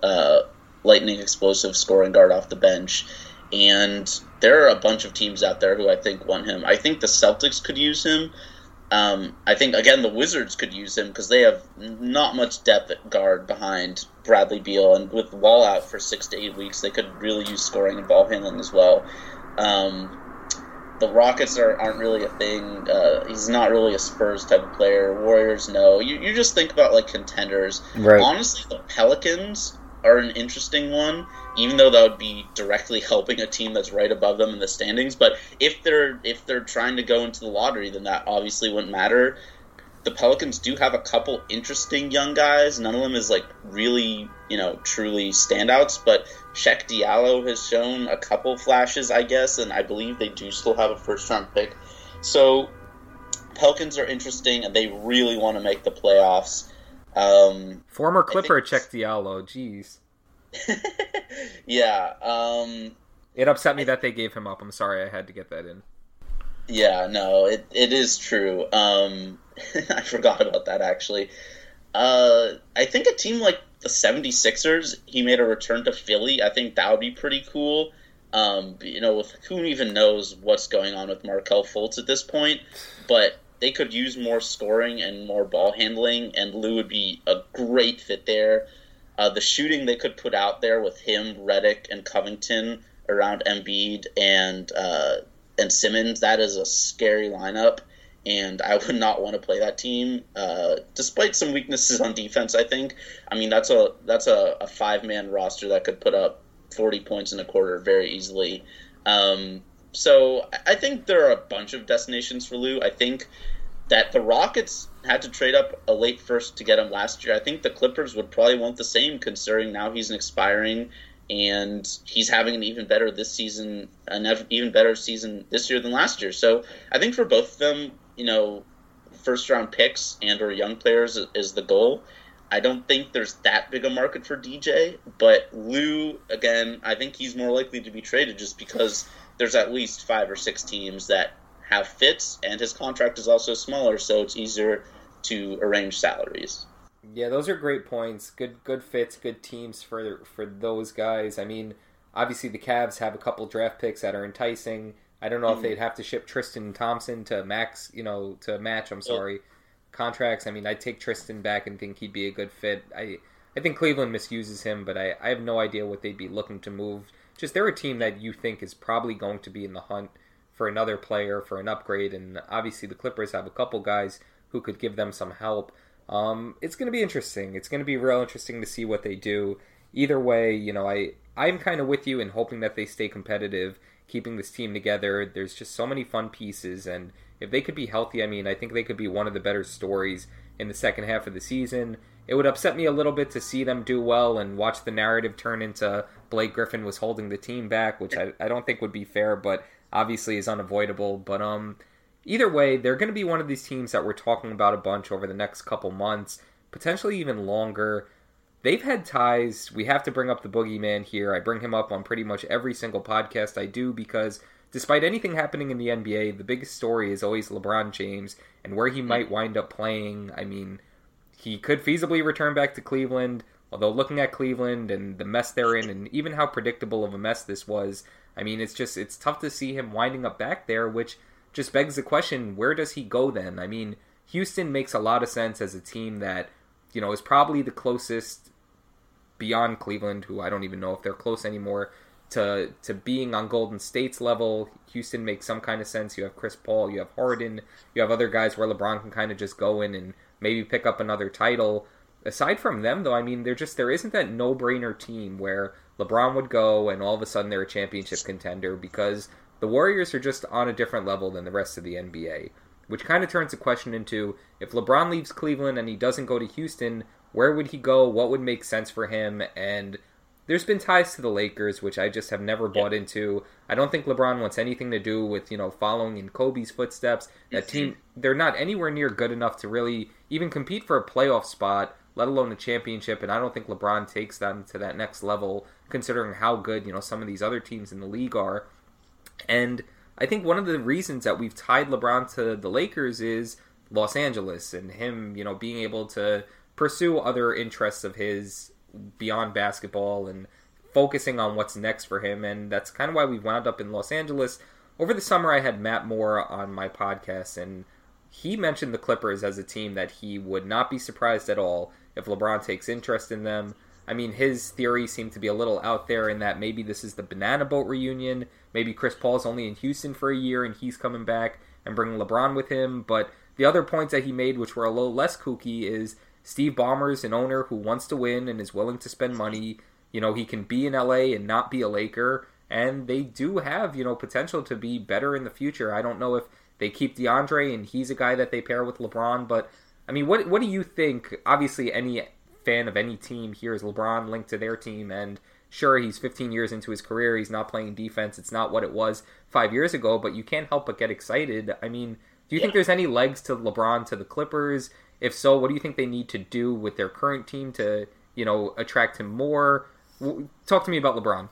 explosive scoring guard off the bench, and there are a bunch of teams out there who I think want him. I think the Celtics could use him. I think, again, the Wizards could use him because they have not much depth at guard behind Bradley Beal, and with Wall out for 6 to 8 weeks, they could really use scoring and ball handling as well. The Rockets aren't really a thing. He's not really a Spurs type of player. Warriors, no. You just think about, like, contenders. Right. Honestly, the Pelicans are an interesting one, even though that would be directly helping a team that's right above them in the standings. But if they're trying to go into the lottery, then that obviously wouldn't matter. The Pelicans do have a couple interesting young guys. None of them is like really, truly standouts, but Cheikh Diallo has shown a couple flashes, I guess, and I believe they do still have a first-round pick. So Pelicans are interesting, and they really want to make the playoffs. Former Clipper Cheikh Diallo, jeez. Yeah. It upset me that they gave him up. I'm sorry, I had to get that in. Yeah, no, it is true. I forgot about that, actually. I think a team like the 76ers, he made a return to Philly. I think that would be pretty cool. With who even knows what's going on with Markelle Fultz at this point, but they could use more scoring and more ball handling, and Lou would be a great fit there. The shooting they could put out there with him, Redick, and Covington around Embiid and Simmons, that is a scary lineup, and I would not want to play that team, despite some weaknesses on defense, I think. I mean, that's a five-man roster that could put up 40 points in a quarter very easily. So I think there are a bunch of destinations for Lou. I think that the Rockets had to trade up a late first to get him last year. I think the Clippers would probably want the same, considering now he's an expiring, and he's having an even better season this year than last year. So I think for both of them, first round picks and or young players is the goal. I don't think there's that big a market for DJ, but Lou, again, I think he's more likely to be traded just because there's at least 5 or 6 teams that have fits, and his contract is also smaller, so it's easier to arrange salaries. Yeah, those are great points. Good fits, good teams for those guys. I mean, obviously the Cavs have a couple draft picks that are enticing. I don't know if they'd have to ship Tristan Thompson to match. contracts, I mean, I'd take Tristan back and think he'd be a good fit. I think Cleveland misuses him, but I have no idea what they'd be looking to move. Just they're a team that you think is probably going to be in the hunt for another player, for an upgrade, and obviously the Clippers have a couple guys who could give them some help. It's going to be interesting. It's going to be real interesting to see what they do. Either way, you know, I'm kind of with you in hoping that they stay competitive, keeping this team together. There's just so many fun pieces, and if they could be healthy, I mean, I think they could be one of the better stories in the second half of the season. It would upset me a little bit to see them do well and watch the narrative turn into Blake Griffin was holding the team back, which I don't think would be fair, but obviously is unavoidable. But either way, they're going to be one of these teams that we're talking about a bunch over the next couple months, potentially even longer. They've had ties. We have to bring up the boogeyman here. I bring him up on pretty much every single podcast I do because despite anything happening in the NBA, the biggest story is always LeBron James and where he might wind up playing. I mean, he could feasibly return back to Cleveland, although looking at Cleveland and the mess they're in and even how predictable of a mess this was, I mean, it's tough to see him winding up back there, which just begs the question, where does he go then? I mean, Houston makes a lot of sense as a team that, you know, is probably the closest beyond Cleveland, who I don't even know if they're close anymore, to being on Golden State's level. Houston makes some kind of sense. You have Chris Paul, you have Harden, you have other guys where LeBron can kind of just go in and maybe pick up another title. Aside from them, though, I mean, there isn't that no-brainer team where LeBron would go and all of a sudden they're a championship contender, because the Warriors are just on a different level than the rest of the NBA, which kind of turns the question into, if LeBron leaves Cleveland and he doesn't go to Houston, where would he go? What would make sense for him? And there's been ties to the Lakers, which I just have never bought into. I don't think LeBron wants anything to do with, you know, following in Kobe's footsteps. That team, they're not anywhere near good enough to really even compete for a playoff spot, let alone a championship, and I don't think LeBron takes them to that next level, considering how good, you know, some of these other teams in the league are. And I think one of the reasons that we've tied LeBron to the Lakers is Los Angeles and him, you know, being able to pursue other interests of his beyond basketball and focusing on what's next for him, and that's kind of why we wound up in Los Angeles. Over the summer, I had Matt Moore on my podcast, and he mentioned the Clippers as a team that he would not be surprised at all if LeBron takes interest in them. I mean, his theory seemed to be a little out there in that maybe this is the Banana Boat reunion, maybe Chris Paul's only in Houston for a year and he's coming back and bringing LeBron with him, but the other points that he made, which were a little less kooky, is Steve Ballmer's an owner who wants to win and is willing to spend money. You know, he can be in LA and not be a Laker, and they do have, you know, potential to be better in the future. I don't know if they keep DeAndre and he's a guy that they pair with LeBron, but I mean, what do you think? Obviously, any fan of any team hears LeBron linked to their team, and sure, he's 15 years into his career, he's not playing defense, it's not what it was 5 years ago, but you can't help but get excited. I mean, do you think there's any legs to LeBron to the Clippers? If so, what do you think they need to do with their current team to, you know, attract him more? Talk to me about LeBron.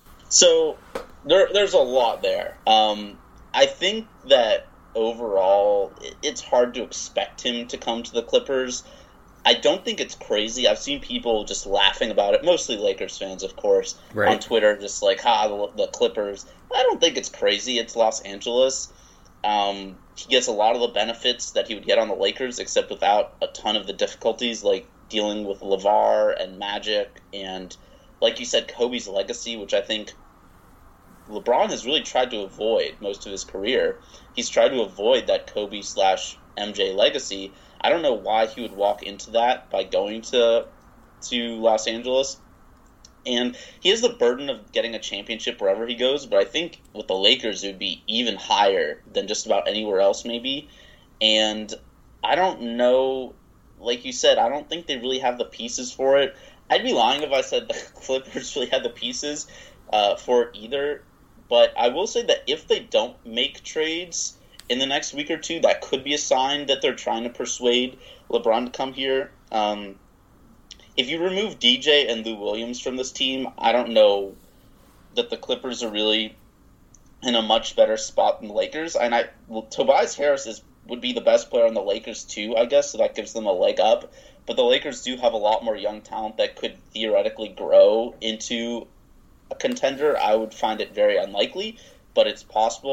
So there's a lot there. I think that overall it's hard to expect him to come to the Clippers. I don't think it's crazy. I've seen people just laughing about it, mostly Lakers fans, of course, on Twitter, just like, the Clippers. I don't think it's crazy. It's Los Angeles. He gets a lot of the benefits that he would get on the Lakers, except without a ton of the difficulties, like dealing with LeVar and Magic, and, like you said, Kobe's legacy, which I think LeBron has really tried to avoid most of his career. He's tried to avoid that Kobe/MJ legacy. I don't know why he would walk into that by going to Los Angeles. And he has the burden of getting a championship wherever he goes, but I think with the Lakers it would be even higher than just about anywhere else maybe. And I don't know, like you said, I don't think they really have the pieces for it. I'd be lying if I said the Clippers really had the pieces for it either. But I will say that if they don't make trades in the next week or two, that could be a sign that they're trying to persuade LeBron to come here. If you remove DJ and Lou Williams from this team, I don't know that the Clippers are really in a much better spot than the Lakers. And Tobias Harris would be the best player on the Lakers too, I guess, so that gives them a leg up. But the Lakers do have a lot more young talent that could theoretically grow into a contender. I would find it very unlikely, but it's possible.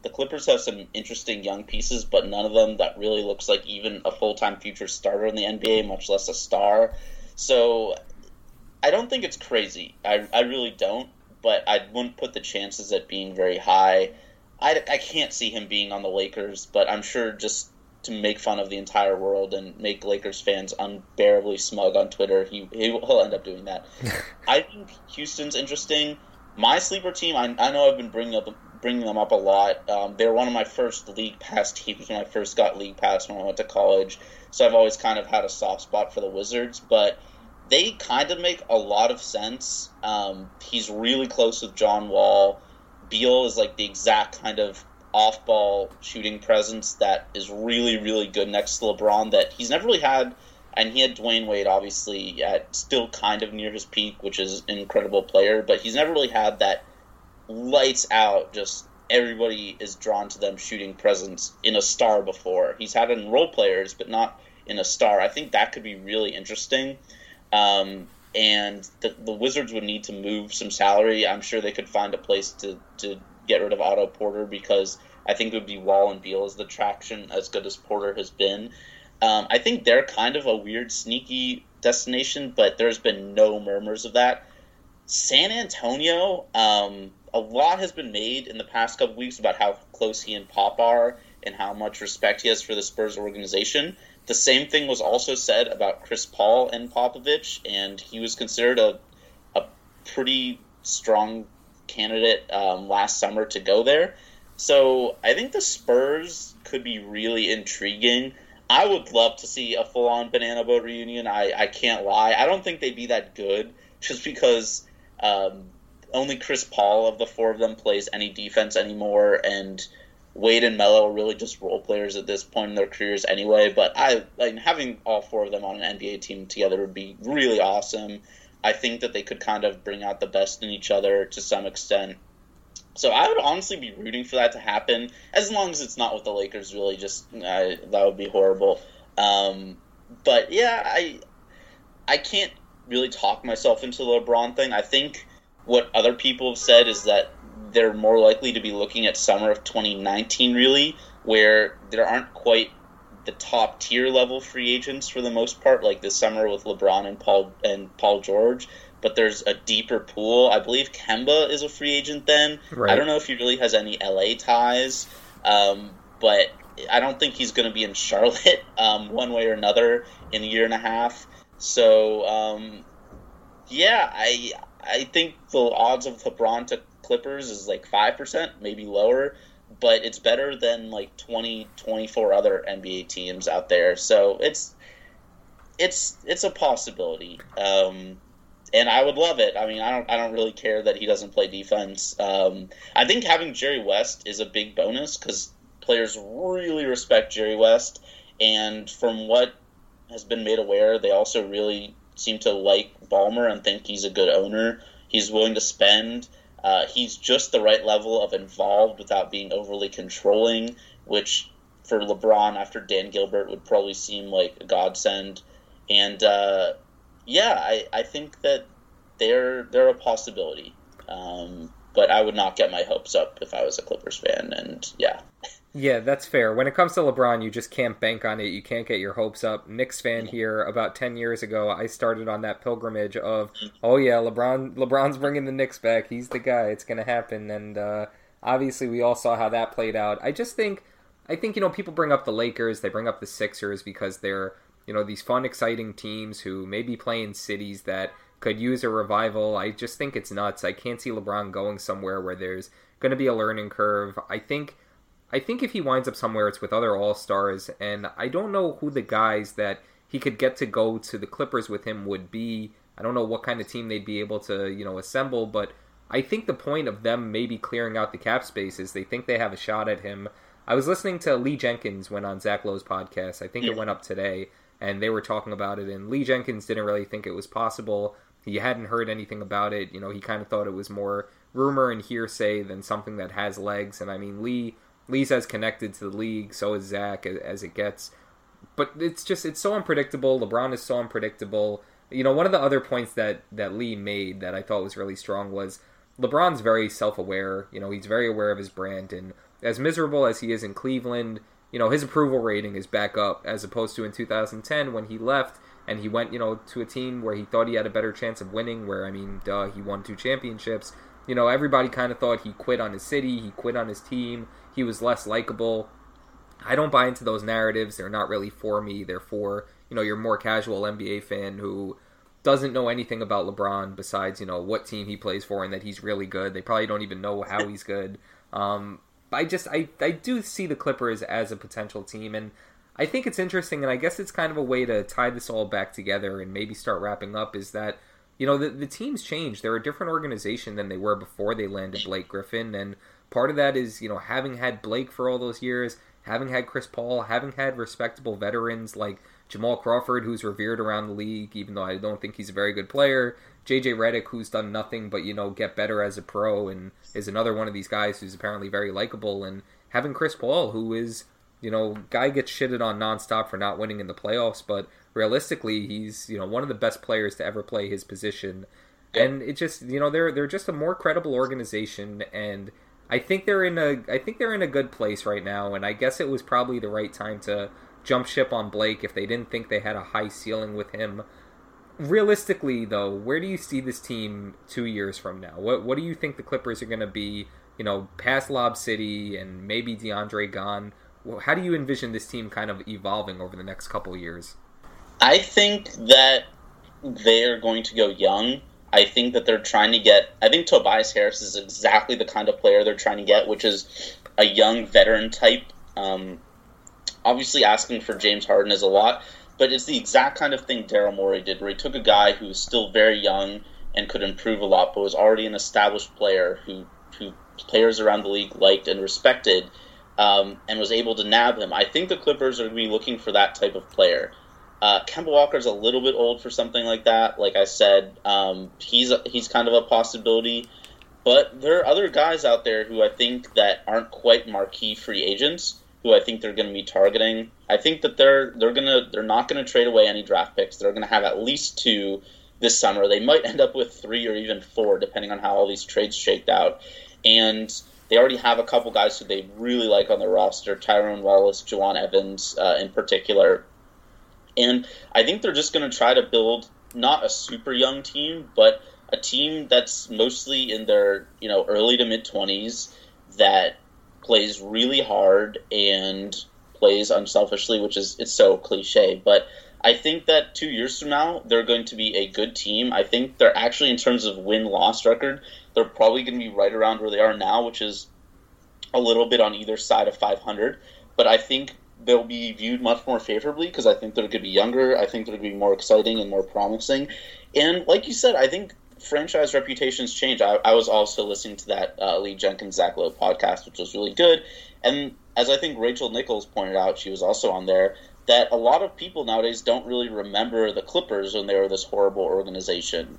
the Clippers have some interesting young pieces, but none of them that really looks like even a full-time future starter in the NBA, much less a star. So I don't think it's crazy. I really don't, but I wouldn't put the chances at being very high. I can't see him being on the Lakers, but I'm sure just to make fun of the entire world and make Lakers fans unbearably smug on Twitter, he'll end up doing that. I think Houston's interesting. My sleeper team, I know I've been bringing them up a lot. They were one of my first League Pass teams when I first got League Pass when I went to college, so I've always kind of had a soft spot for the Wizards, but they kind of make a lot of sense. He's really close with John Wall. Beal is like the exact kind of off-ball shooting presence that is really, really good next to LeBron that he's never really had. And he had Dwayne Wade, obviously, at still kind of near his peak, which is an incredible player. But he's never really had that lights out, just everybody is drawn to them shooting presence in a star before. He's had it in role players, but not in a star. I think that could be really interesting. And the Wizards would need to move some salary. I'm sure they could find a place to get rid of Otto Porter because I think it would be Wall and Beal as the traction, as good as Porter has been. I think they're kind of a weird, sneaky destination, but there's been no murmurs of that. San Antonio, a lot has been made in the past couple weeks about how close he and Pop are and how much respect he has for the Spurs organization. The same thing was also said about Chris Paul and Popovich, and he was considered a pretty strong candidate last summer to go there. So I think the Spurs could be really intriguing. I would love to see a full-on Banana Boat reunion. I can't lie. I don't think they'd be that good just because only Chris Paul of the four of them plays any defense anymore, and Wade and Melo are really just role players at this point in their careers anyway. But having all four of them on an NBA team together would be really awesome. I think that they could kind of bring out the best in each other to some extent. So I would honestly be rooting for that to happen, as long as it's not with the Lakers, really. That would be horrible. But yeah, I can't really talk myself into the LeBron thing. I think what other people have said is that they're more likely to be looking at summer of 2019, really, where there aren't quite the top tier level free agents for the most part, like this summer with LeBron and Paul George. But there's a deeper pool. I believe Kemba is a free agent then. Right. I don't know if he really has any LA ties, but I don't think he's going to be in Charlotte one way or another in a year and a half. So, yeah, I think the odds of LeBron to Clippers is like 5%, maybe lower, but it's better than like 24 other NBA teams out there. So it's a possibility. And I would love it. I mean, I don't really care that he doesn't play defense. I think having Jerry West is a big bonus because players really respect Jerry West. And from what has been made aware, they also really seem to like Ballmer and think he's a good owner. He's willing to spend. He's just the right level of involved without being overly controlling, which for LeBron after Dan Gilbert would probably seem like a godsend. And yeah, I think that they're a possibility. But I would not get my hopes up if I was a Clippers fan, and yeah. Yeah, that's fair. When it comes to LeBron, you just can't bank on it. You can't get your hopes up. Knicks fan here, about 10 years ago, I started on that pilgrimage of, oh yeah, LeBron's bringing the Knicks back. He's the guy. It's going to happen. And obviously we all saw how that played out. I think, people bring up the Lakers, they bring up the Sixers because they're, these fun, exciting teams who maybe play in cities that could use a revival. I just think it's nuts. I can't see LeBron going somewhere where there's going to be a learning curve. I think if he winds up somewhere, it's with other All-Stars, and I don't know who the guys that he could get to go to the Clippers with him would be. I don't know what kind of team they'd be able to, assemble, but I think the point of them maybe clearing out the cap space is they think they have a shot at him. I was listening to Lee Jenkins went on Zach Lowe's podcast. I think it went up today, and they were talking about it, and Lee Jenkins didn't really think it was possible. He hadn't heard anything about it. He kind of thought it was more rumor and hearsay than something that has legs, and I mean, Lee's as connected to the league, so is Zach, as it gets. But it's so unpredictable. LeBron is so unpredictable. One of the other points that Lee made that I thought was really strong was LeBron's very self-aware. He's very aware of his brand, and as miserable as he is in Cleveland, his approval rating is back up, as opposed to in 2010 when he left and he went, to a team where he thought he had a better chance of winning, where, he won 2 championships. Everybody kind of thought he quit on his city, he quit on his team, he was less likable. I don't buy into those narratives. They're not really for me. They're for, your more casual NBA fan who doesn't know anything about LeBron besides, what team he plays for and that he's really good. They probably don't even know how he's good. I do see the Clippers as a potential team, and I think it's interesting, and I guess it's kind of a way to tie this all back together and maybe start wrapping up, is that, the teams changed. They're a different organization than they were before they landed Blake Griffin, and part of that is, having had Blake for all those years, having had Chris Paul, having had respectable veterans like Jamal Crawford, who's revered around the league, even though I don't think he's a very good player, JJ Redick, who's done nothing but, get better as a pro and is another one of these guys who's apparently very likable, and having Chris Paul, who is, guy gets shitted on nonstop for not winning in the playoffs, but realistically, he's, one of the best players to ever play his position. And it just, they're just a more credible organization, and I think they're in a good place right now, and I guess it was probably the right time to jump ship on Blake if they didn't think they had a high ceiling with him. Realistically, though, where do you see this team 2 years from now? What do you think the Clippers are going to be, past Lob City and maybe DeAndre gone? How do you envision this team kind of evolving over the next couple years? I think that they're going to go young. I think that they're trying to get... I think Tobias Harris is exactly the kind of player they're trying to get, which is a young veteran type. Obviously, asking for James Harden is a lot, but it's the exact kind of thing Daryl Morey did, where he took a guy who was still very young and could improve a lot, but was already an established player who players around the league liked and respected, and was able to nab him. I think the Clippers are going to be looking for that type of player. Kemba Walker's a little bit old for something like that. Like I said, he's kind of a possibility. But there are other guys out there who I think that aren't quite marquee free agents, who I think they're going to be targeting. I think that they're not going to trade away any draft picks. They're going to have at least 2 this summer. They might end up with 3 or even 4, depending on how all these trades shaked out. And they already have a couple guys who they really like on their roster, Tyrone Wallace, Juwan Evans in particular. And I think they're just going to try to build not a super young team, but a team that's mostly in their early to mid-20s that plays really hard and plays unselfishly, which is it's so cliche. But I think that 2 years from now, they're going to be a good team. I think they're actually, in terms of win-loss record, they're probably going to be right around where they are now, which is a little bit on either side of 500. But I think they'll be viewed much more favorably because I think they're going to be younger. I think they're going to be more exciting and more promising. And like you said, I think franchise reputations change. I was also listening to that Lee Jenkins, Zach Lowe podcast, which was really good. And as I think Rachel Nichols pointed out, she was also on there, that a lot of people nowadays don't really remember the Clippers when they were this horrible organization.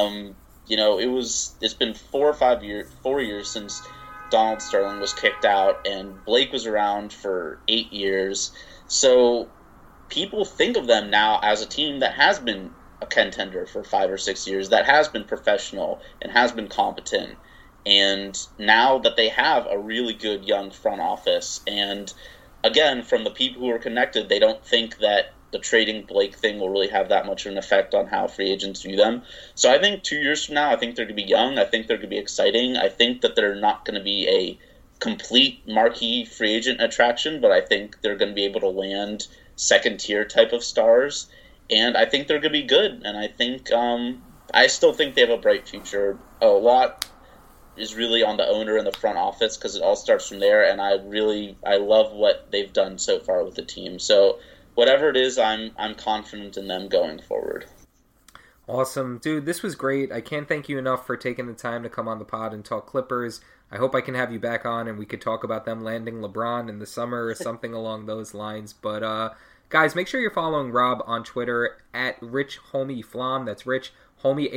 It's been 4 years since Donald Sterling was kicked out, and Blake was around for 8 years. So people think of them now as a team that has been a contender for 5 or 6 years, that has been professional and has been competent. And now that they have a really good young front office, and again, from the people who are connected, they don't think that the trading Blake thing will really have that much of an effect on how free agents view them. So I think 2 years from now, I think they're going to be young. I think they're going to be exciting. I think that they're not going to be a complete marquee free agent attraction, but I think they're going to be able to land second-tier type of stars. And I think they're going to be good. And I think I still think they have a bright future. A lot is really on the owner and the front office because it all starts from there. And I love what they've done so far with the team. So whatever it is, I'm confident in them going forward. Awesome. Dude, this was great. I can't thank you enough for taking the time to come on the pod and talk Clippers. I hope I can have you back on and we could talk about them landing LeBron in the summer or something along those lines. But, guys, make sure you're following Rob on Twitter at RichHomieFlom. That's Rich Homie,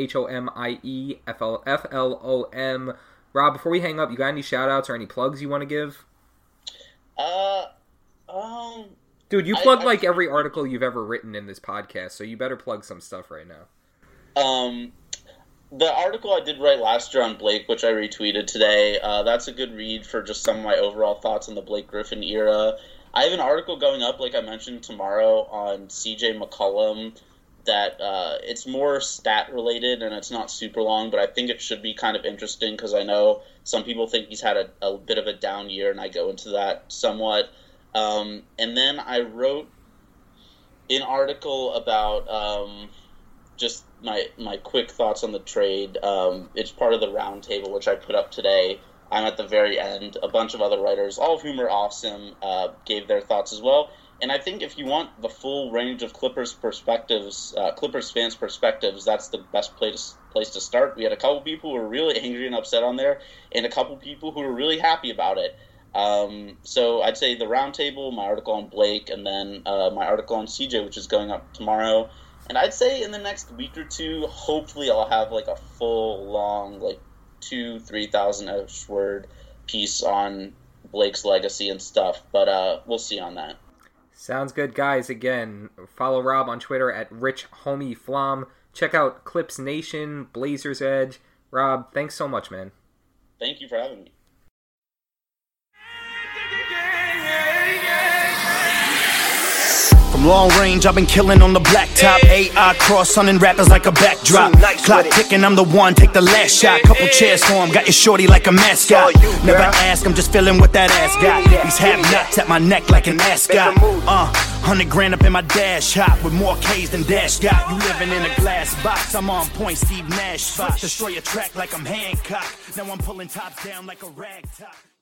HOMIEFLOM. Rob, before we hang up, you got any shout-outs or any plugs you want to give? Dude, you plug like every article you've ever written in this podcast, so you better plug some stuff right now. the article I did write last year on Blake, which I retweeted today, that's a good read for just some of my overall thoughts on the Blake Griffin era. I have an article going up, like I mentioned, tomorrow on CJ McCollum that it's more stat-related and it's not super long, but I think it should be kind of interesting because I know some people think he's had a bit of a down year, and I go into that somewhat. And then I wrote an article about just my quick thoughts on the trade. It's part of the roundtable, which I put up today. I'm at the very end. A bunch of other writers, all of whom are awesome, gave their thoughts as well. And I think if you want the full range of Clippers perspectives, Clippers fans' perspectives, that's the best place to start. We had a couple people who were really angry and upset on there, and a couple people who were really happy about it. So I'd say the roundtable, my article on Blake, and then my article on CJ, which is going up tomorrow. And I'd say in the next week or two, hopefully I'll have like a full, long, like 2,000-3,000 word piece on Blake's legacy and stuff. But we'll see on that. Sounds good, guys. Again, follow Rob on Twitter at RichHomieFlom. Check out Clips Nation, Blazers Edge. Rob, thanks so much, man. Thank you for having me. From long range, I've been killing on the blacktop. AI cross, sunning rappers like a backdrop. Clock ticking, I'm the one, take the last shot. Couple chairs for him, got your shorty like a mascot. Never ask, I'm just feeling what that ass got. These have nuts at my neck like an ascot. 100 grand up in my dash hop with more K's than Dash got. You living in a glass box, I'm on point, Steve Nash spot. Destroy a track like I'm Hancock. Now I'm pulling tops down like a rag top.